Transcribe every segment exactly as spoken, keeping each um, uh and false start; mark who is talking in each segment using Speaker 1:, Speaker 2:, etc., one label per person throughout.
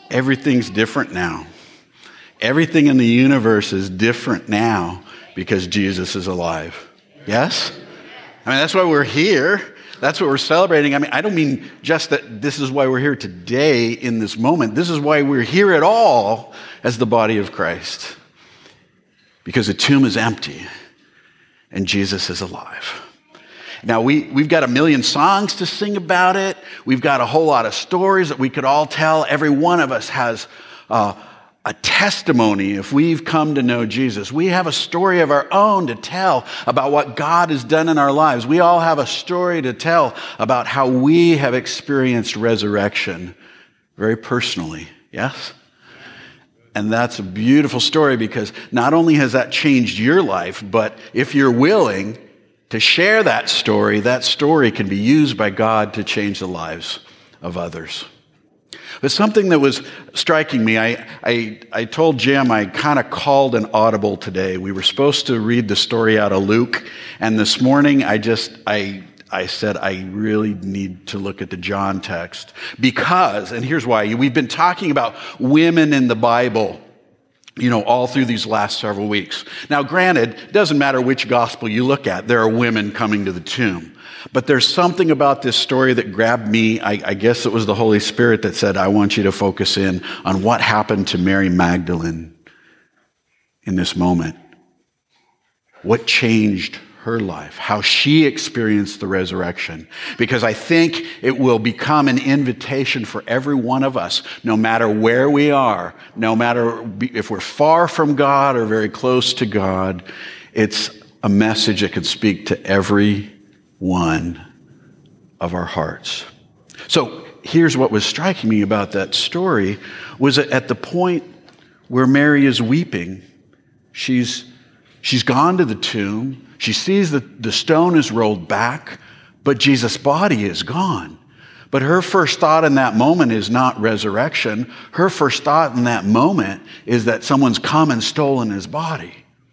Speaker 1: Everything's different now. Everything in the universe is different now because Jesus is alive. Yes? I mean, that's why we're here. That's what we're celebrating. I mean, I don't mean just that this is why we're here today in this moment. This is why we're here at all as the body of Christ. Because the tomb is empty and Jesus is alive. Now, we, we've got a million songs to sing about it. We've got a whole lot of stories that we could all tell. Every one of us has uh, a testimony if we've come to know Jesus. We have a story of our own to tell about what God has done in our lives. We all have a story to tell about how we have experienced resurrection very personally. Yes? And that's a beautiful story because not only has that changed your life, but if you're willing to share that story, that story can be used by God to change the lives of others. But something that was striking me, I, I, I told Jim I kind of called an audible today. We were supposed to read the story out of Luke, and this morning I just, I, I said I really need to look at the John text because, and here's why, we've been talking about women in the Bible, you know, all through these last several weeks. Now, granted, it doesn't matter which gospel you look at, there are women coming to the tomb. But there's something about this story that grabbed me. I, I guess it was the Holy Spirit that said, I want you to focus in on what happened to Mary Magdalene in this moment. What changed her life, how she experienced the resurrection. Because I think it will become an invitation for every one of us, no matter where we are, no matter if we're far from God or very close to God, it's a message that can speak to every one of our hearts. So here's what was striking me about that story was that at the point where Mary is weeping, she's she's gone to the tomb. She sees that the stone is rolled back, but Jesus' body is gone. But her first thought in that moment is not resurrection. Her first thought in that moment is that someone's come and stolen his body.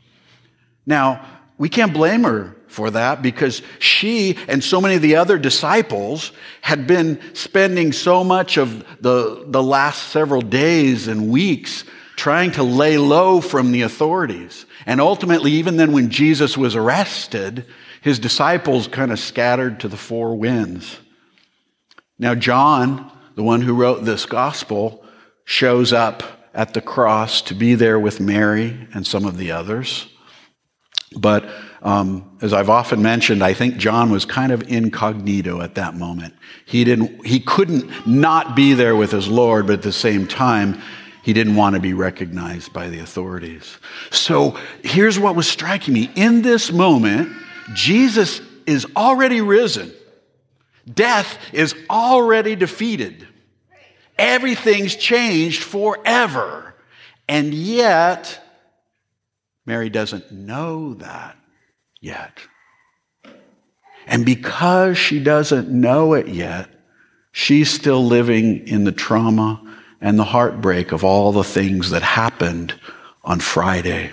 Speaker 1: Now, we can't blame her for that because she and so many of the other disciples had been spending so much of the, the last several days and weeks trying to lay low from the authorities. And ultimately, even then when Jesus was arrested, his disciples kind of scattered to the four winds. Now, John, the one who wrote this gospel, shows up at the cross to be there with Mary and some of the others. But um, as I've often mentioned, I think John was kind of incognito at that moment. He didn't, he couldn't not be there with his Lord, but at the same time, he didn't want to be recognized by the authorities. So here's what was striking me. In this moment, Jesus is already risen. Death is already defeated. Everything's changed forever. And yet, Mary doesn't know that yet. And because she doesn't know it yet, she's still living in the trauma and the heartbreak of all the things that happened on Friday.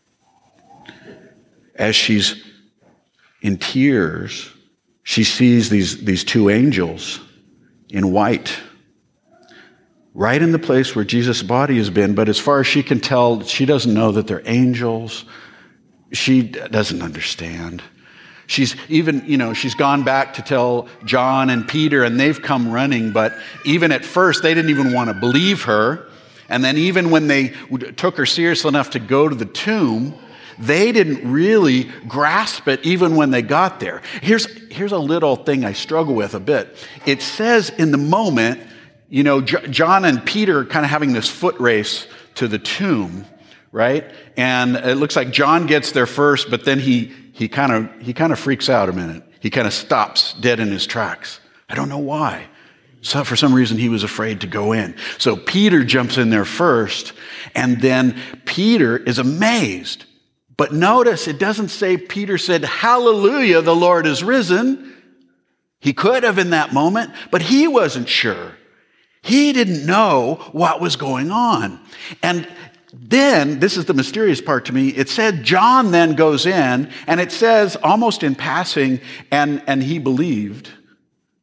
Speaker 1: As she's in tears, she sees these, these two angels in white, right in the place where Jesus' body has been. But as far as she can tell, she doesn't know that they're angels. She doesn't understand. She's even, you know, she's gone back to tell John and Peter, and they've come running, but even at first, they didn't even want to believe her. And then even when they took her seriously enough to go to the tomb, they didn't really grasp it even when they got there. Here's, here's a little thing I struggle with a bit. It says in the moment, you know, J- John and Peter are kind of having this foot race to the tomb, right? And it looks like John gets there first, but then he he kind of he kind of freaks out a minute. He kind of stops dead in his tracks. I don't know why. So for some reason, he was afraid to go in. So Peter jumps in there first, and then Peter is amazed. But notice, it doesn't say Peter said, "Hallelujah, the Lord is risen." He could have in that moment, but he wasn't sure. He didn't know what was going on. And then, this is the mysterious part to me, it said John then goes in, and it says, almost in passing, and, and he believed.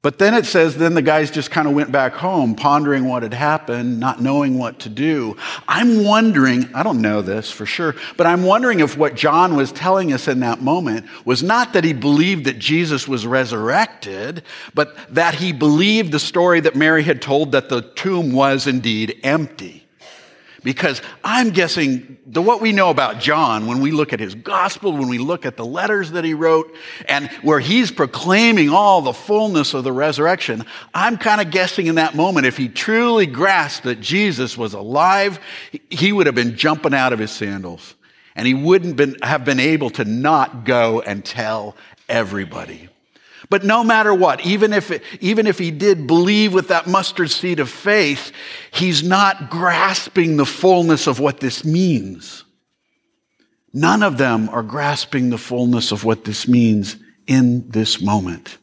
Speaker 1: But then it says, then the guys just kind of went back home, pondering what had happened, not knowing what to do. I'm wondering, I don't know this for sure, but I'm wondering if what John was telling us in that moment was not that he believed that Jesus was resurrected, but that he believed the story that Mary had told that the tomb was indeed empty. Because I'm guessing the, what we know about John, when we look at his gospel, when we look at the letters that he wrote, and where he's proclaiming all the fullness of the resurrection, I'm kind of guessing in that moment, if he truly grasped that Jesus was alive, he would have been jumping out of his sandals. And he wouldn't been, have been able to not go and tell everybody. But no matter what, even if, it, even if he did believe with that mustard seed of faith, he's not grasping the fullness of what this means. None of them are grasping the fullness of what this means in this moment.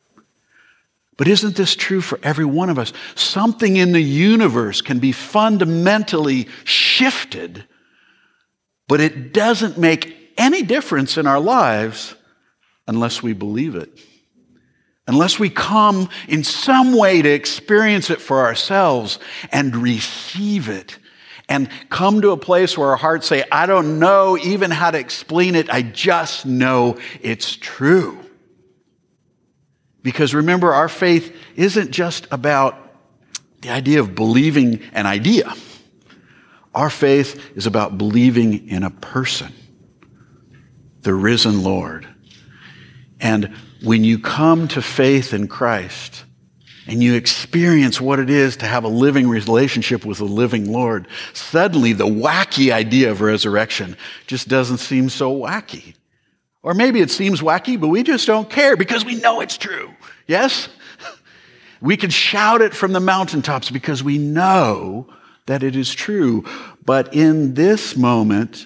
Speaker 1: But isn't this true for every one of us? Something in the universe can be fundamentally shifted, but it doesn't make any difference in our lives unless we believe it. Unless we come in some way to experience it for ourselves and receive it and come to a place where our hearts say, I don't know even how to explain it. I just know it's true. Because remember, our faith isn't just about the idea of believing an idea. Our faith is about believing in a person, the risen Lord. And when you come to faith in Christ and you experience what it is to have a living relationship with the living Lord, suddenly the wacky idea of resurrection just doesn't seem so wacky. Or maybe it seems wacky, but we just don't care because we know it's true. Yes? We can shout it from the mountaintops because we know that it is true. But in this moment,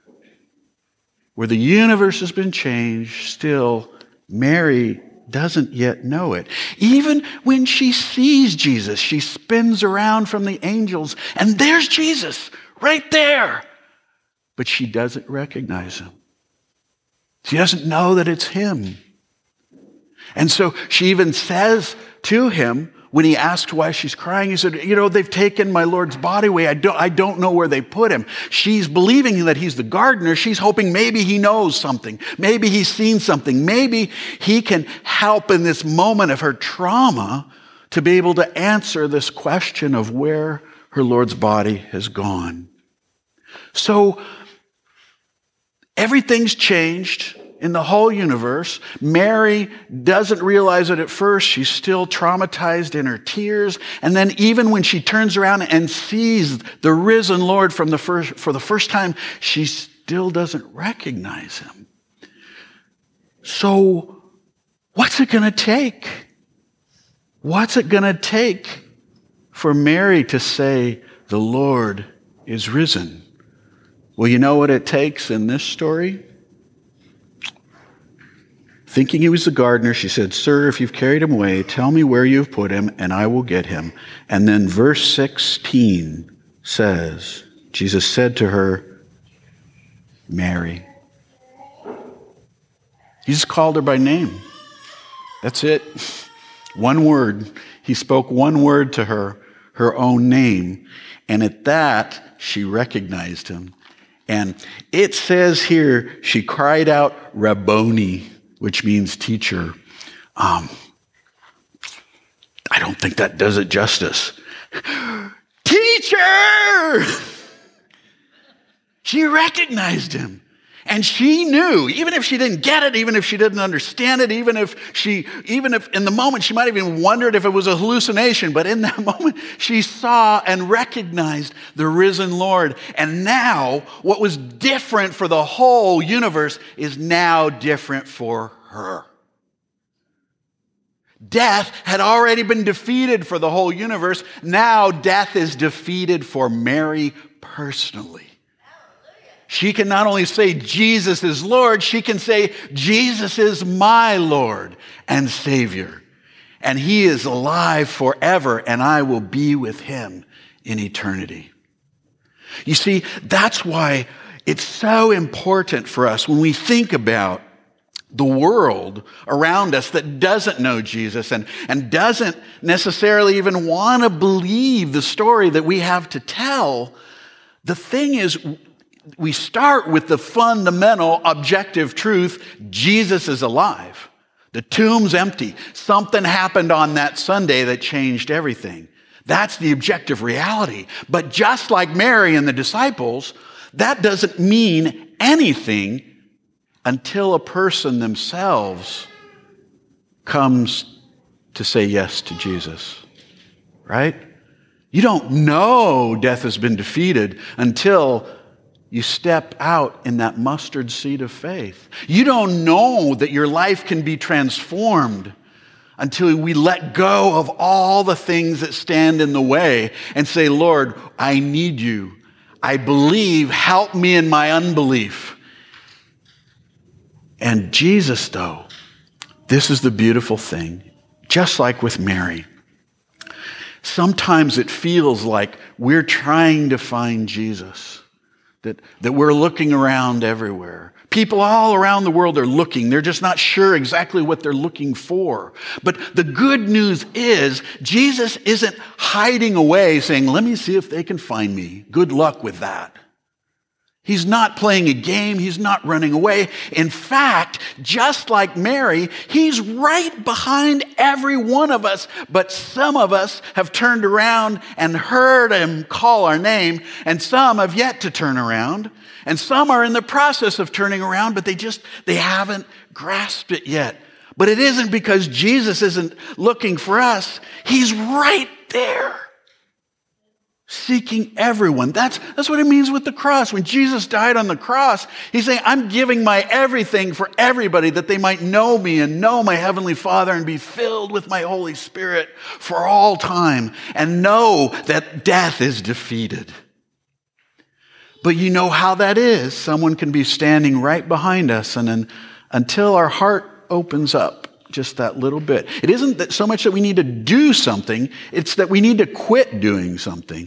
Speaker 1: where the universe has been changed, still Mary doesn't yet know it. Even when she sees Jesus, she spins around from the angels, and there's Jesus right there. But she doesn't recognize him. She doesn't know that it's him. And so she even says to him, when he asked why she's crying, he said, you know, they've taken my Lord's body away. I don't, I don't know where they put him. She's believing that he's the gardener. She's hoping maybe he knows something. Maybe he's seen something. Maybe he can help in this moment of her trauma to be able to answer this question of where her Lord's body has gone. So everything's changed in the whole universe. Mary doesn't realize it at first. She's still traumatized in her tears. And then even when she turns around and sees the risen Lord from the first, for the first time, she still doesn't recognize him. So what's it going to take? What's it going to take for Mary to say, the Lord is risen? Well, you know what it takes in this story? Thinking he was the gardener, she said, sir, if you've carried him away, tell me where you've put him, and I will get him. And then verse sixteen says, Jesus said to her, Mary. He just called her by name. That's it. One word. He spoke one word to her, her own name. And at that, she recognized him. And it says here, she cried out, Rabboni, which means teacher. Um, I don't think that does it justice. Teacher! She recognized him. And she knew, even if she didn't get it, even if she didn't understand it, even if she, even if in the moment she might have even wondered if it was a hallucination, but in that moment she saw and recognized the risen Lord. And now what was different for the whole universe is now different for her. Death had already been defeated for the whole universe. Now death is defeated for Mary personally. She can not only say Jesus is Lord, she can say Jesus is my Lord and Savior. And he is alive forever, and I will be with him in eternity. You see, that's why it's so important for us when we think about the world around us that doesn't know Jesus and, and doesn't necessarily even want to believe the story that we have to tell, the thing is, we start with the fundamental objective truth: Jesus is alive. The tomb's empty. Something happened on that Sunday that changed everything. That's the objective reality. But just like Mary and the disciples, that doesn't mean anything until a person themselves comes to say yes to Jesus. Right? You don't know death has been defeated until you step out in that mustard seed of faith. You don't know that your life can be transformed until we let go of all the things that stand in the way and say, Lord, I need you. I believe. Help me in my unbelief. And Jesus, though, this is the beautiful thing. Just like with Mary, sometimes it feels like we're trying to find Jesus. That, that we're looking around everywhere. People all around the world are looking. They're just not sure exactly what they're looking for. But the good news is Jesus isn't hiding away saying, let me see if they can find me. Good luck with that. He's not playing a game. He's not running away. In fact, just like Mary, he's right behind every one of us. But some of us have turned around and heard him call our name, and some have yet to turn around. And some are in the process of turning around, but they just, they haven't grasped it yet. But it isn't because Jesus isn't looking for us. He's right there, seeking everyone. That's, that's what it means with the cross. When Jesus died on the cross, he's saying, I'm giving my everything for everybody that they might know me and know my Heavenly Father and be filled with my Holy Spirit for all time and know that death is defeated. But you know how that is. Someone can be standing right behind us, and then until our heart opens up just that little bit. It isn't that so much that we need to do something, it's that we need to quit doing something.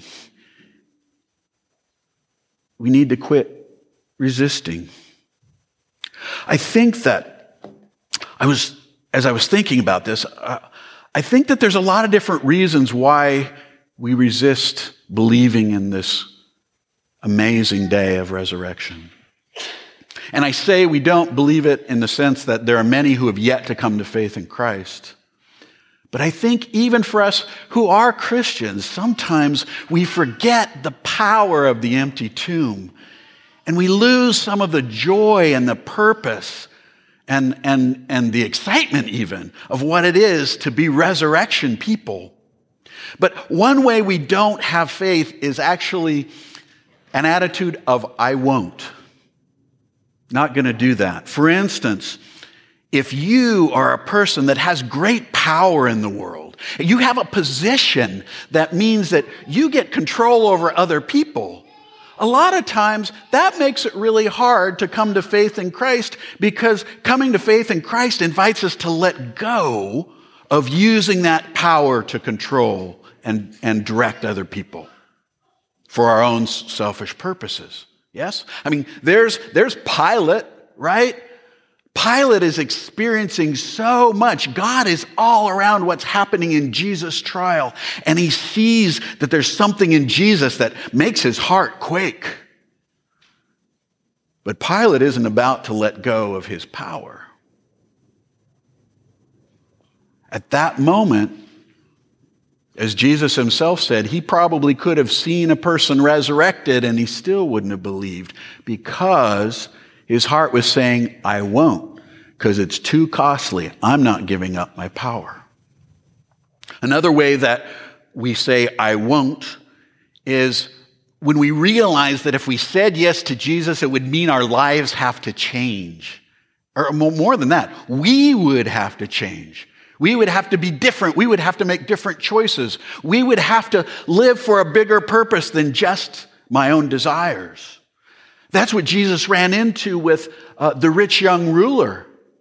Speaker 1: We need to quit resisting. I think that I was, as I was thinking about this, uh, I think that there's a lot of different reasons why we resist believing in this amazing day of resurrection. And I say we don't believe it in the sense that there are many who have yet to come to faith in Christ. But I think even for us who are Christians, sometimes we forget the power of the empty tomb. And we lose some of the joy and the purpose and, and, and the excitement even of what it is to be resurrection people. But one way we don't have faith is actually an attitude of, I won't. Not going to do that. For instance, if you are a person that has great power in the world, you have a position that means that you get control over other people, a lot of times that makes it really hard to come to faith in Christ, because coming to faith in Christ invites us to let go of using that power to control and, and direct other people for our own selfish purposes. Yes? I mean, there's, there's Pilate, right? Pilate is experiencing so much. God is all around what's happening in Jesus' trial, and he sees that there's something in Jesus that makes his heart quake. But Pilate isn't about to let go of his power. At that moment, as Jesus himself said, he probably could have seen a person resurrected and he still wouldn't have believed, because his heart was saying, I won't, because it's too costly. I'm not giving up my power. Another way that we say I won't is when we realize that if we said yes to Jesus, it would mean our lives have to change. Or more than that, we would have to change. We would have to be different. We would have to make different choices. We would have to live for a bigger purpose than just my own desires. That's what Jesus ran into with uh, the rich young ruler.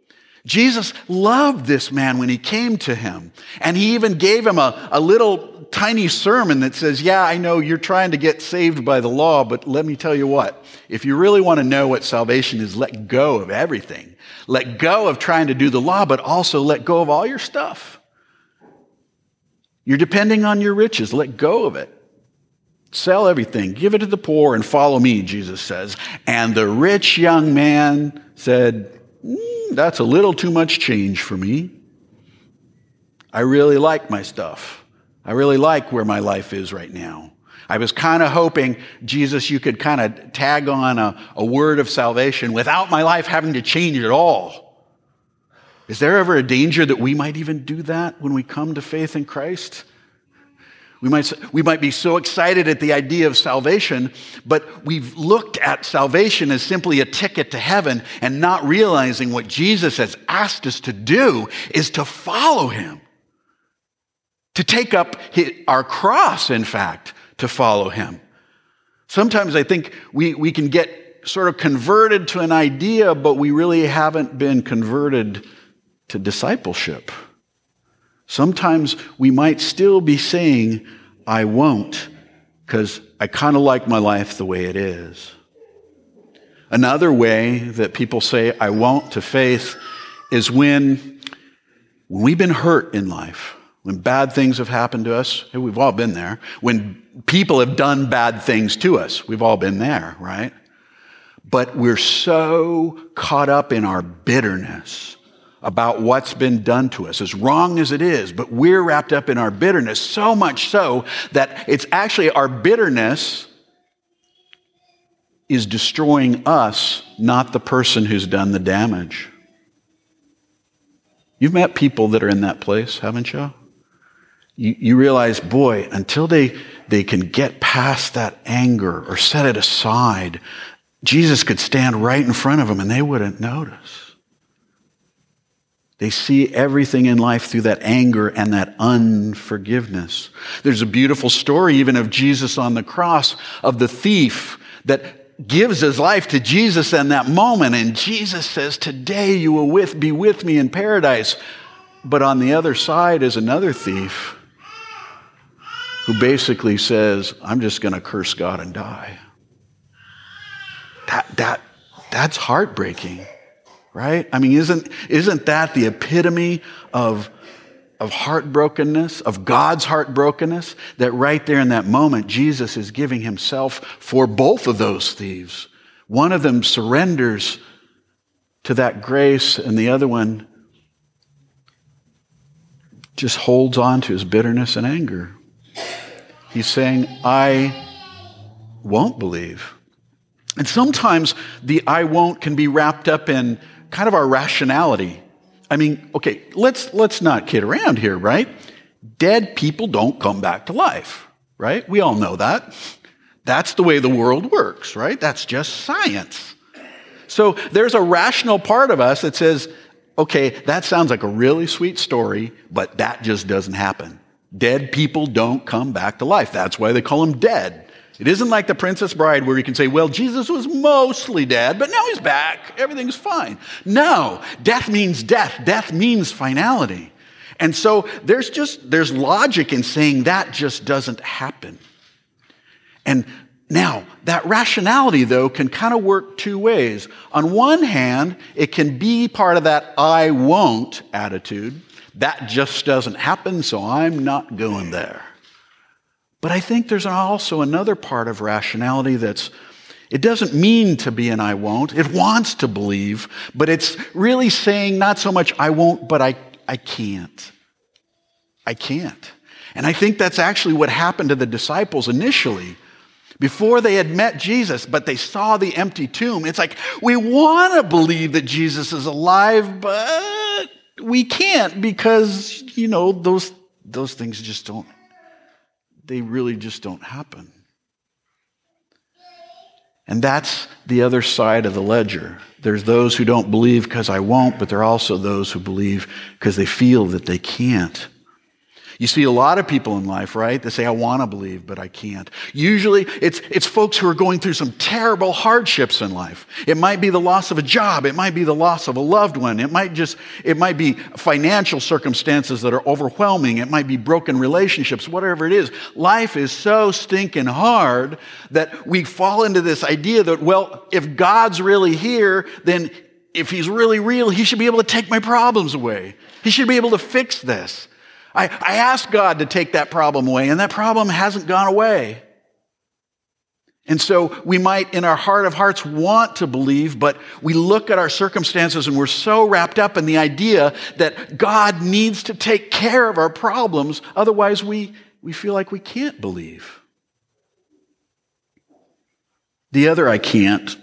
Speaker 1: Jesus loved this man when he came to him. And he even gave him a, a little tiny sermon that says, yeah, I know you're trying to get saved by the law, but let me tell you what. If you really want to know what salvation is, let go of everything. Let go of trying to do the law, but also let go of all your stuff. You're depending on your riches. Let go of it. Sell everything. Give it to the poor and follow me, Jesus says. And the rich young man said, mm, that's a little too much change for me. I really like my stuff. I really like where my life is right now. I was kind of hoping, Jesus, you could kind of tag on a, a word of salvation without my life having to change at all. Is there ever a danger that we might even do that when we come to faith in Christ? We might, we might be so excited at the idea of salvation, but we've looked at salvation as simply a ticket to heaven and not realizing what Jesus has asked us to do is to follow him. To take up his, our cross, in fact, to follow him. Sometimes I think we, we can get sort of converted to an idea, but we really haven't been converted to discipleship. Sometimes we might still be saying, I won't, because I kind of like my life the way it is. Another way that people say, I won't to faith is when, when we've been hurt in life. When bad things have happened to us, we've all been there. When people have done bad things to us, we've all been there, right? But we're so caught up in our bitterness about what's been done to us, as wrong as it is, but we're wrapped up in our bitterness, so much so that it's actually our bitterness is destroying us, not the person who's done the damage. You've met people that are in that place, haven't you? You, you realize, boy, until they, they can get past that anger or set it aside, Jesus could stand right in front of them and they wouldn't notice. They see everything in life through that anger and that unforgiveness. There's a beautiful story even of Jesus on the cross, of the thief that gives his life to Jesus in that moment. And Jesus says, today you will with, be with me in paradise. But on the other side is another thief who basically says, I'm just going to curse God and die. That, that, that's heartbreaking, right? I mean, isn't, isn't that the epitome of, of heartbrokenness, of God's heartbrokenness? That right there in that moment, Jesus is giving himself for both of those thieves. One of them surrenders to that grace, and the other one just holds on to his bitterness and anger. He's saying, I won't believe. And sometimes the I won't can be wrapped up in kind of our rationality. I mean, okay, let's let's not kid around here, right? Dead people don't come back to life, right? We all know that. That's the way the world works, right? That's just science. So there's a rational part of us that says, okay, that sounds like a really sweet story, but that just doesn't happen. Dead people don't come back to life. That's why they call them dead. It isn't like the Princess Bride where you can say, well, Jesus was mostly dead, but now he's back. Everything's fine. No, death means death. Death means finality. And so there's just, there's logic in saying that just doesn't happen. And now, that rationality, though, can kind of work two ways. On one hand, it can be part of that I won't attitude. That just doesn't happen, so I'm not going there. But I think there's also another part of rationality that's, it doesn't mean to be an I won't. It wants to believe, but it's really saying not so much I won't, but I, I can't. I can't. And I think that's actually what happened to the disciples initially. Before they had met Jesus, but they saw the empty tomb. It's like, we want to believe that Jesus is alive, but we can't because, you know, those, those things just don't, they really just don't happen. And that's the other side of the ledger. There's those who don't believe because I won't, but there are also those who believe because they feel that they can't. You see a lot of people in life, right? They say, I want to believe, but I can't. Usually it's, it's folks who are going through some terrible hardships in life. It might be the loss of a job. It might be the loss of a loved one. It might just, it might be financial circumstances that are overwhelming. It might be broken relationships, whatever it is. Life is so stinking hard that we fall into this idea that, well, if God's really here, then if he's really real, he should be able to take my problems away. He should be able to fix this. I, I asked God to take that problem away, and that problem hasn't gone away. And so we might, in our heart of hearts, want to believe, but we look at our circumstances and we're so wrapped up in the idea that God needs to take care of our problems. Otherwise, we, we feel like we can't believe. The other I can't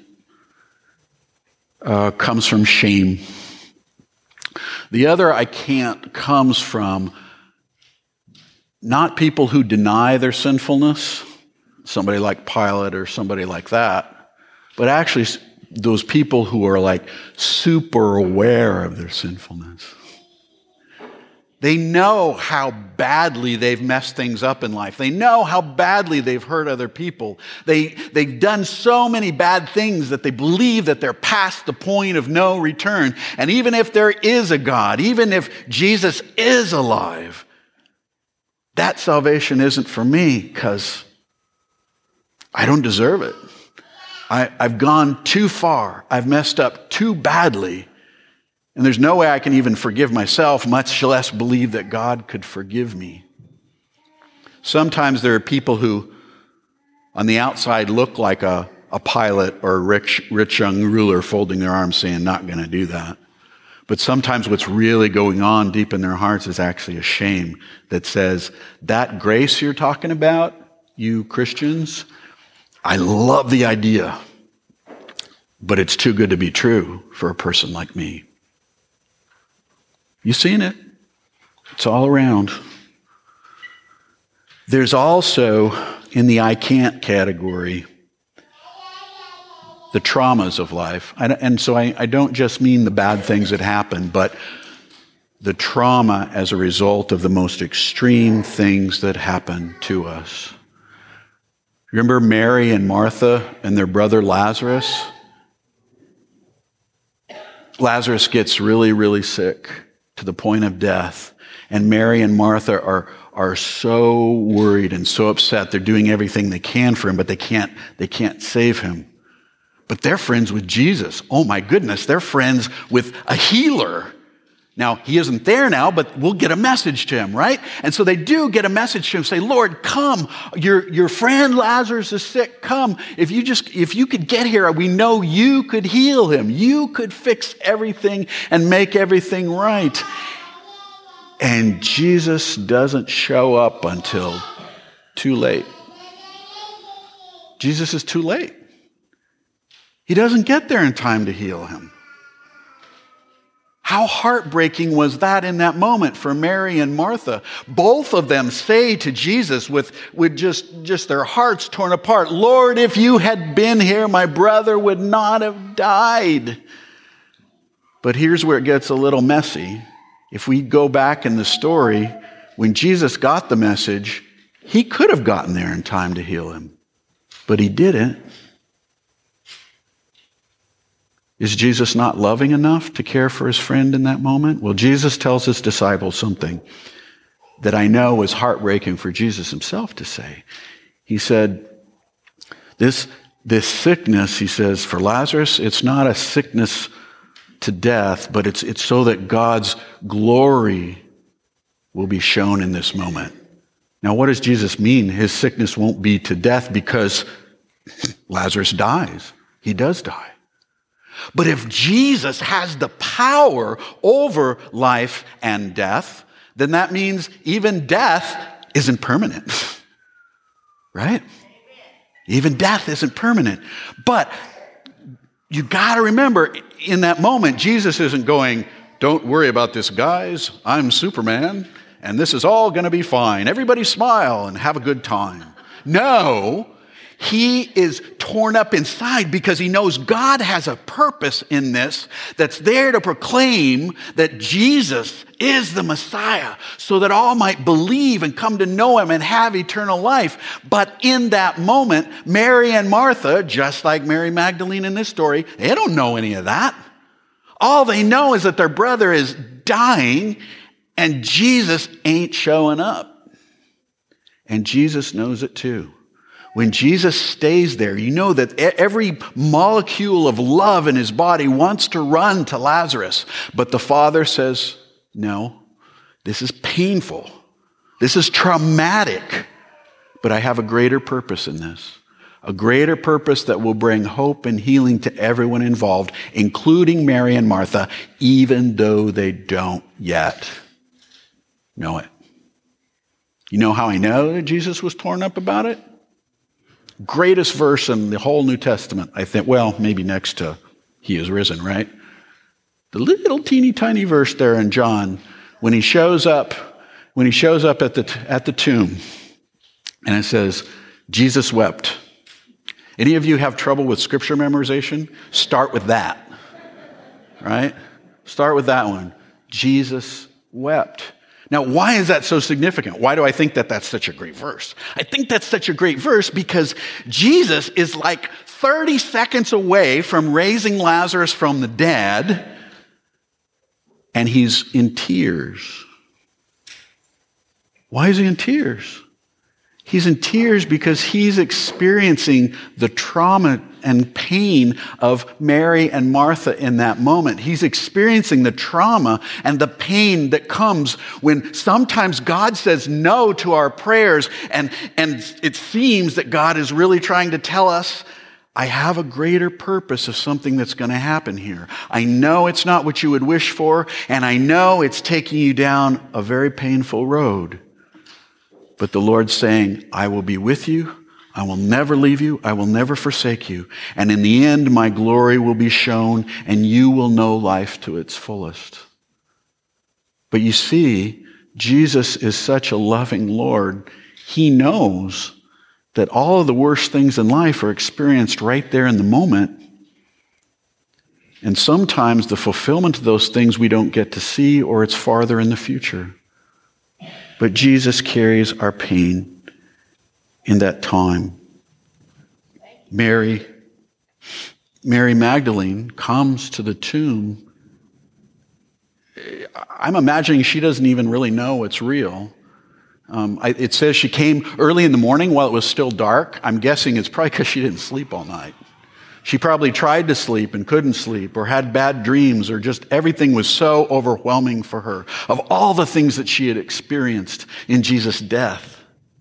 Speaker 1: uh, comes from shame. The other I can't comes from not people who deny their sinfulness, somebody like Pilate or somebody like that, but actually those people who are like super aware of their sinfulness. They know how badly they've messed things up in life. They know how badly they've hurt other people. They, they've done so many bad things that they believe that they're past the point of no return. And even if there is a God, even if Jesus is alive, that salvation isn't for me because I don't deserve it. I, I've gone too far. I've messed up too badly. And there's no way I can even forgive myself, much less believe that God could forgive me. Sometimes there are people who on the outside look like a, a Pilate or a rich, rich young ruler folding their arms saying, not going to do that. But sometimes what's really going on deep in their hearts is actually a shame that says, that grace you're talking about, you Christians, I love the idea, but it's too good to be true for a person like me. You seen it? It's all around. There's also, in the I can't category, the traumas of life. And so I, I don't just mean the bad things that happen, but the trauma as a result of the most extreme things that happen to us. Remember Mary and Martha and their brother Lazarus? Lazarus gets really, really sick to the point of death. And Mary and Martha are, are so worried and so upset. They're doing everything they can for him, but they can't, they can't save him. But they're friends with Jesus. Oh my goodness, they're friends with a healer. Now, he isn't there now, but we'll get a message to him, right? And so they do get a message to him, say, Lord, come. Your, your friend Lazarus is sick. Come. If you just, if you could get here, we know you could heal him. You could fix everything and make everything right. And Jesus doesn't show up until too late. Jesus is too late. He doesn't get there in time to heal him. How heartbreaking was that in that moment for Mary and Martha? Both of them say to Jesus with, with just, just their hearts torn apart, Lord, if you had been here, my brother would not have died. But here's where it gets a little messy. If we go back in the story, when Jesus got the message, he could have gotten there in time to heal him, but he didn't. Is Jesus not loving enough to care for his friend in that moment? Well, Jesus tells his disciples something that I know was heartbreaking for Jesus himself to say. He said, this, this sickness, he says, for Lazarus, it's not a sickness to death, but it's, it's so that God's glory will be shown in this moment. Now, what does Jesus mean? His sickness won't be to death because Lazarus dies. He does die. But if Jesus has the power over life and death, then that means even death isn't permanent. Right? Even death isn't permanent. But you got to remember, in that moment, Jesus isn't going, don't worry about this, guys. I'm Superman, and this is all going to be fine. Everybody smile and have a good time. No, He is torn up inside because he knows God has a purpose in this that's there to proclaim that Jesus is the Messiah so that all might believe and come to know him and have eternal life. But in that moment, Mary and Martha, just like Mary Magdalene in this story, they don't know any of that. All they know is that their brother is dying and Jesus ain't showing up. And Jesus knows it too. When Jesus stays there, you know that every molecule of love in his body wants to run to Lazarus. But the Father says, no, this is painful. This is traumatic. But I have a greater purpose in this. A greater purpose that will bring hope and healing to everyone involved, including Mary and Martha, even though they don't yet know it. You know how I know that Jesus was torn up about it? Greatest verse in the whole New Testament, I think. Well, maybe next to he is risen, right? The little teeny tiny verse there in John, when he shows up, when he shows up at the at the tomb, and it says, Jesus wept. Any of you have trouble with scripture memorization? Start with that, right? Start with that one. Jesus wept. Now, why is that so significant? Why do I think that that's such a great verse? I think that's such a great verse because Jesus is like thirty seconds away from raising Lazarus from the dead, and he's in tears. Why is he in tears? He's in tears because he's experiencing the trauma and pain of Mary and Martha in that moment. He's experiencing the trauma and the pain that comes when sometimes God says no to our prayers, and, and it seems that God is really trying to tell us, I have a greater purpose of something that's going to happen here. I know it's not what you would wish for, and I know it's taking you down a very painful road. But the Lord's saying, I will be with you. I will never leave you. I will never forsake you. And in the end, my glory will be shown, and you will know life to its fullest. But you see, Jesus is such a loving Lord. He knows that all of the worst things in life are experienced right there in the moment. And sometimes the fulfillment of those things we don't get to see, or it's farther in the future. But Jesus carries our pain in that time. Mary, Mary Magdalene comes to the tomb. I'm imagining she doesn't even really know it's real. Um, I, it says she came early in the morning while it was still dark. I'm guessing it's probably because she didn't sleep all night. She probably tried to sleep and couldn't sleep, or had bad dreams, or just everything was so overwhelming for her of all the things that she had experienced in Jesus' death.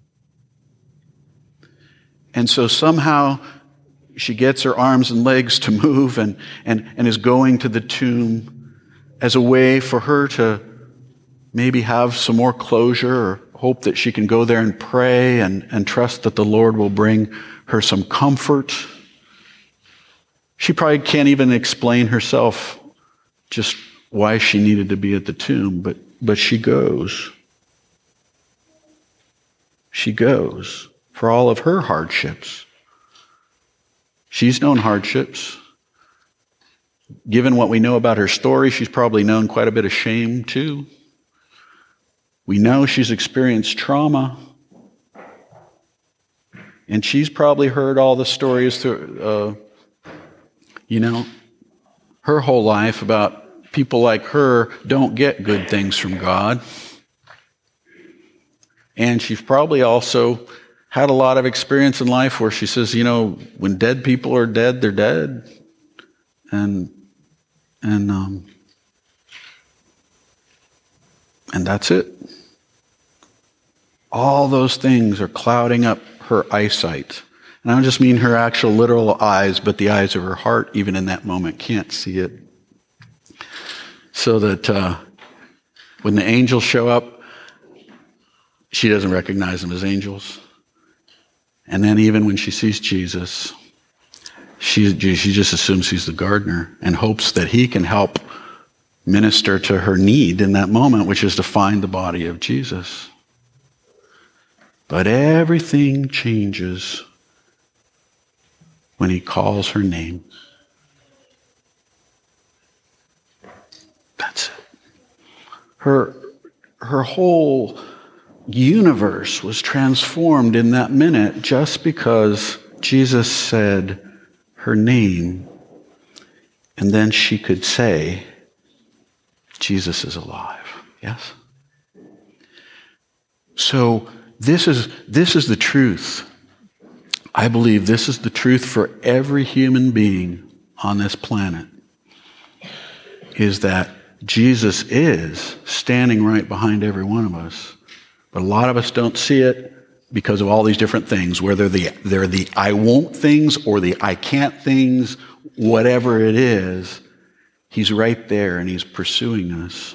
Speaker 1: And so somehow she gets her arms and legs to move and, and, and is going to the tomb as a way for her to maybe have some more closure, or hope that she can go there and pray and, and trust that the Lord will bring her some comfort. She probably can't even explain herself just why she needed to be at the tomb, but, but she goes. She goes for all of her hardships. She's known hardships. Given what we know about her story, she's probably known quite a bit of shame too. We know she's experienced trauma. And she's probably heard all the stories through, uh, you know, her whole life about people like her don't get good things from God. And she's probably also had a lot of experience in life where she says, you know, when dead people are dead, they're dead. And, and, um, and that's it. All those things are clouding up her eyesight. And I don't just mean her actual literal eyes, but the eyes of her heart, even in that moment, can't see it. So that uh, when the angels show up, she doesn't recognize them as angels. And then even when she sees Jesus, she, she just assumes he's the gardener and hopes that he can help minister to her need in that moment, which is to find the body of Jesus. But everything changes when he calls her name. That's it. Her, her whole universe was transformed in that minute just because Jesus said her name, and then she could say, Jesus is alive. Yes? So this is, this is the truth. I believe this is the truth for every human being on this planet, is that Jesus is standing right behind every one of us. But a lot of us don't see it because of all these different things, whether the, they're the I won't things or the I can't things, whatever it is, he's right there and he's pursuing us.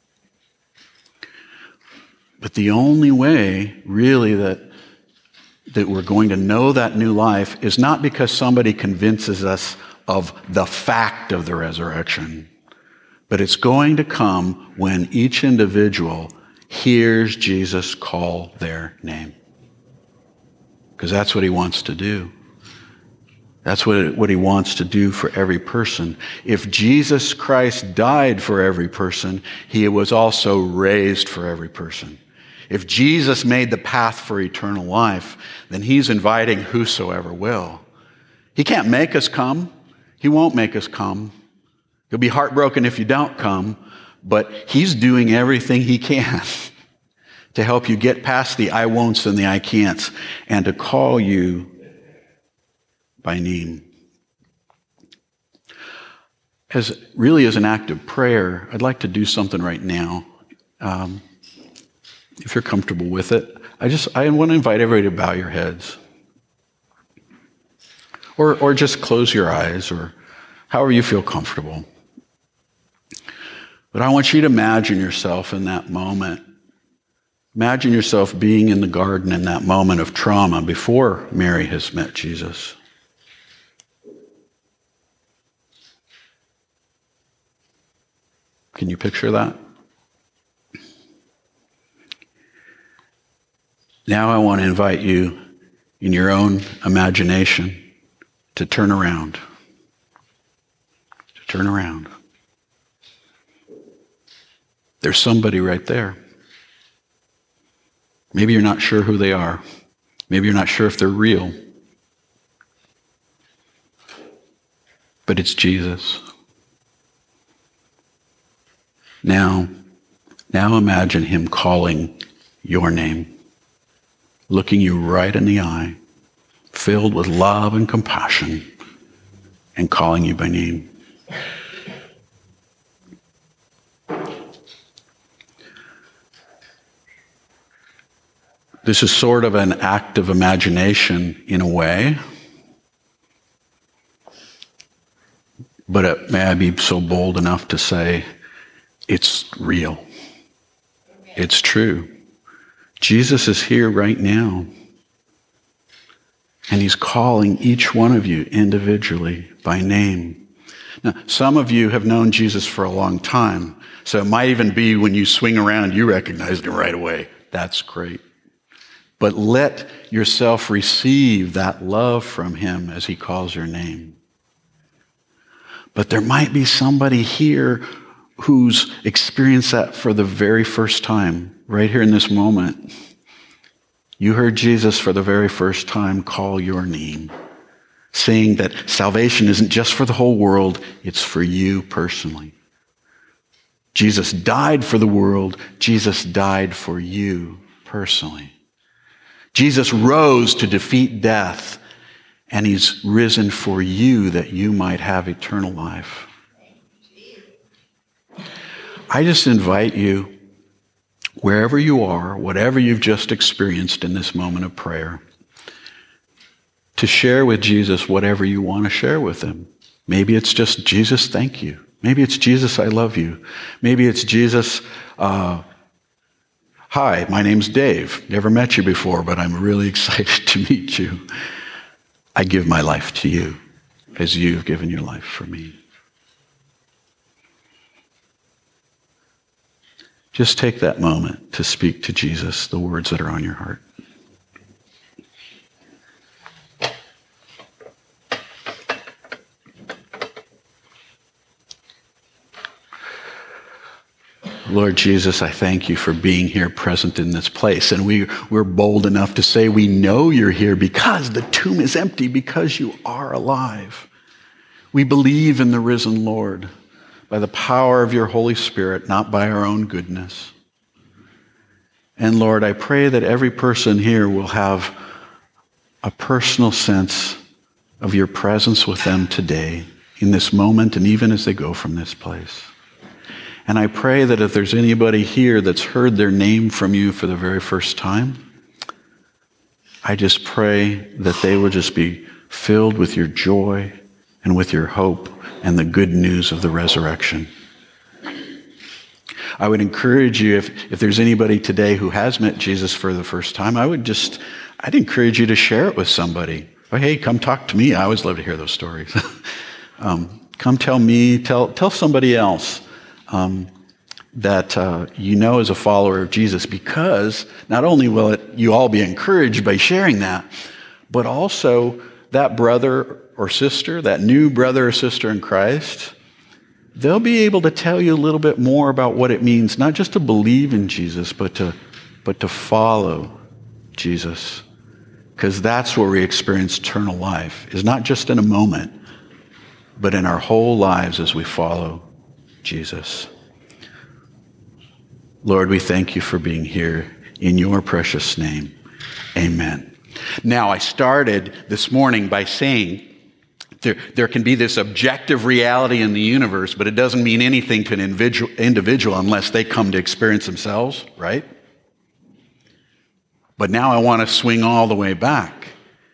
Speaker 1: But the only way, really, that, that we're going to know that new life is not because somebody convinces us of the fact of the resurrection, but it's going to come when each individual hears Jesus call their name. Because that's what he wants to do. That's what, what he wants to do for every person. If Jesus Christ died for every person, he was also raised for every person. If Jesus made the path for eternal life, then he's inviting whosoever will. He can't make us come. He won't make us come. You'll be heartbroken if you don't come, but he's doing everything he can to help you get past the I won'ts and the I can'ts and to call you by name. As really as an act of prayer, I'd like to do something right now. Um, if you're comfortable with it, I just I want to invite everybody to bow your heads, or or just close your eyes, or however you feel comfortable. But I want you to imagine yourself in that moment. Imagine yourself being in the garden in that moment of trauma before Mary has met Jesus. Can you picture that? Now I want to invite you in your own imagination to turn around. To turn around. There's somebody right there. Maybe you're not sure who they are. Maybe you're not sure if they're real. But it's Jesus. Now, now imagine him calling your name, looking you right in the eye, filled with love and compassion, and calling you by name. This is sort of an act of imagination in a way, but it, may I be so bold enough to say it's real. It's true. Jesus is here right now, and he's calling each one of you individually by name. Now, some of you have known Jesus for a long time, so it might even be when you swing around, you recognize him right away. That's great. But let yourself receive that love from him as he calls your name. But there might be somebody here who's experienced that for the very first time, right here in this moment. You heard Jesus for the very first time call your name, saying that salvation isn't just for the whole world, it's for you personally. Jesus died for the world, Jesus died for you personally. Jesus rose to defeat death, and he's risen for you that you might have eternal life. I just invite you, wherever you are, whatever you've just experienced in this moment of prayer, to share with Jesus whatever you want to share with him. Maybe it's just, Jesus, thank you. Maybe it's, Jesus, I love you. Maybe it's, Jesus, uh, hi, my name's Dave. Never met you before, but I'm really excited to meet you. I give my life to you as you've given your life for me. Just take that moment to speak to Jesus the words that are on your heart. Lord Jesus, I thank you for being here present in this place. And we, we're bold enough to say we know you're here because the tomb is empty, because you are alive. We believe in the risen Lord by the power of your Holy Spirit, not by our own goodness. And Lord, I pray that every person here will have a personal sense of your presence with them today, in this moment, and even as they go from this place. And I pray that if there's anybody here that's heard their name from you for the very first time, I just pray that they will just be filled with your joy and with your hope and the good news of the resurrection. I would encourage you, if, if there's anybody today who has met Jesus for the first time, I would just, I'd encourage you to share it with somebody. Oh, hey, come talk to me. I always love to hear those stories. um, come tell me, tell, tell somebody else. Um, that uh, you know as a follower of Jesus, because not only will it, you all be encouraged by sharing that, but also that brother or sister, that new brother or sister in Christ, they'll be able to tell you a little bit more about what it means, not just to believe in Jesus, but to, but to follow Jesus. Because that's where we experience eternal life, is not just in a moment, but in our whole lives as we follow Jesus. Lord, we thank you for being here in your precious name. Amen. Now, I started this morning by saying there, there can be this objective reality in the universe, but it doesn't mean anything to an individual, individual unless they come to experience themselves, right? But now I want to swing all the way back.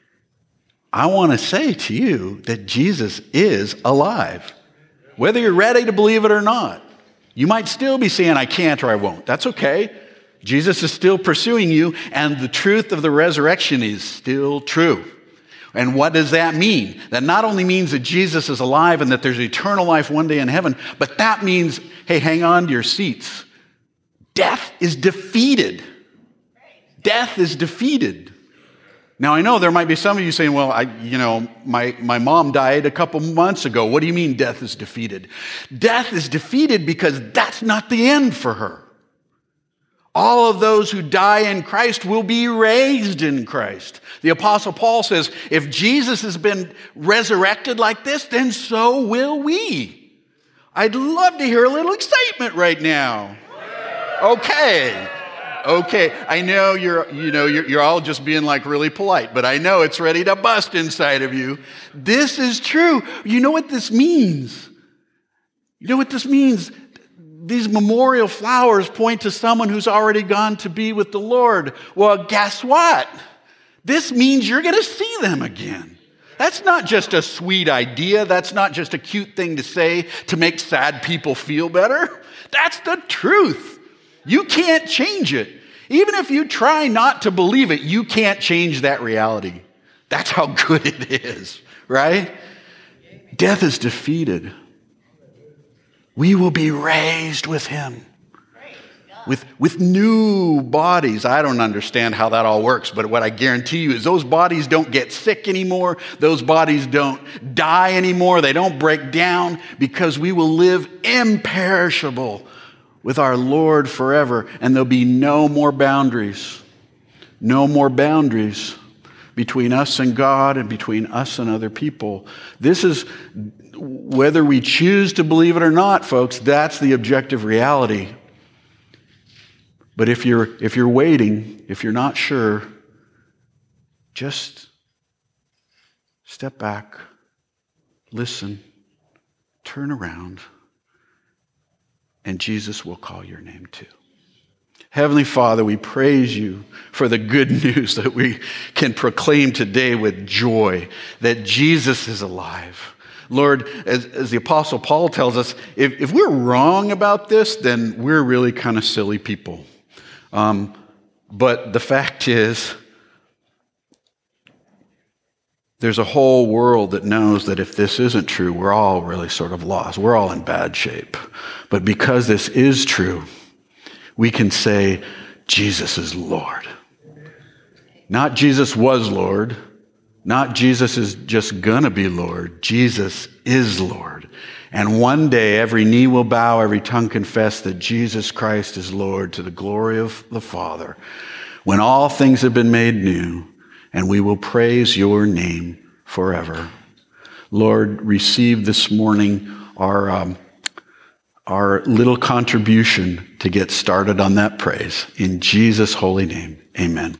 Speaker 1: I want to say to you that Jesus is alive. Whether you're ready to believe it or not, you might still be saying, I can't or I won't. That's okay. Jesus is still pursuing you, and the truth of the resurrection is still true. And what does that mean? That not only means that Jesus is alive and that there's eternal life one day in heaven, but that means, hey, hang on to your seats. Death is defeated. Death is defeated. Now, I know there might be some of you saying, well, I, you know, my, my mom died a couple months ago. What do you mean death is defeated? Death is defeated because that's not the end for her. All of those who die in Christ will be raised in Christ. The Apostle Paul says, if Jesus has been resurrected like this, then so will we. I'd love to hear a little excitement right now. Okay. Okay, I know you're, you know, you're, you're all just being like really polite, but I know it's ready to bust inside of you. This is true. You know what this means? You know what this means? These memorial flowers point to someone who's already gone to be with the Lord. Well, guess what? This means you're going to see them again. That's not just a sweet idea. That's not just a cute thing to say to make sad people feel better. That's the truth. You can't change it. Even if you try not to believe it, you can't change that reality. That's how good it is, right? Death is defeated. We will be raised with him. With, with new bodies. I don't understand how that all works, but what I guarantee you is those bodies don't get sick anymore. Those bodies don't die anymore. They don't break down, because we will live imperishable with our Lord forever, and there'll be no more boundaries. No more boundaries between us and God and between us and other people. This is, whether we choose to believe it or not, folks, that's the objective reality. But if you're, if you're waiting, if you're not sure, just step back, listen, turn around, and Jesus will call your name too. Heavenly Father, we praise you for the good news that we can proclaim today with joy, that Jesus is alive. Lord, as, as the Apostle Paul tells us, if, if we're wrong about this, then we're really kind of silly people. Um, but the fact is, there's a whole world that knows that if this isn't true, we're all really sort of lost. We're all in bad shape. But because this is true, we can say, Jesus is Lord. Not Jesus was Lord. Not Jesus is just gonna be Lord. Jesus is Lord. And one day every knee will bow, every tongue confess that Jesus Christ is Lord, to the glory of the Father, when all things have been made new, and we will praise your name forever. Lord, receive this morning our, um, our little contribution to get started on that praise. In Jesus' holy name, amen.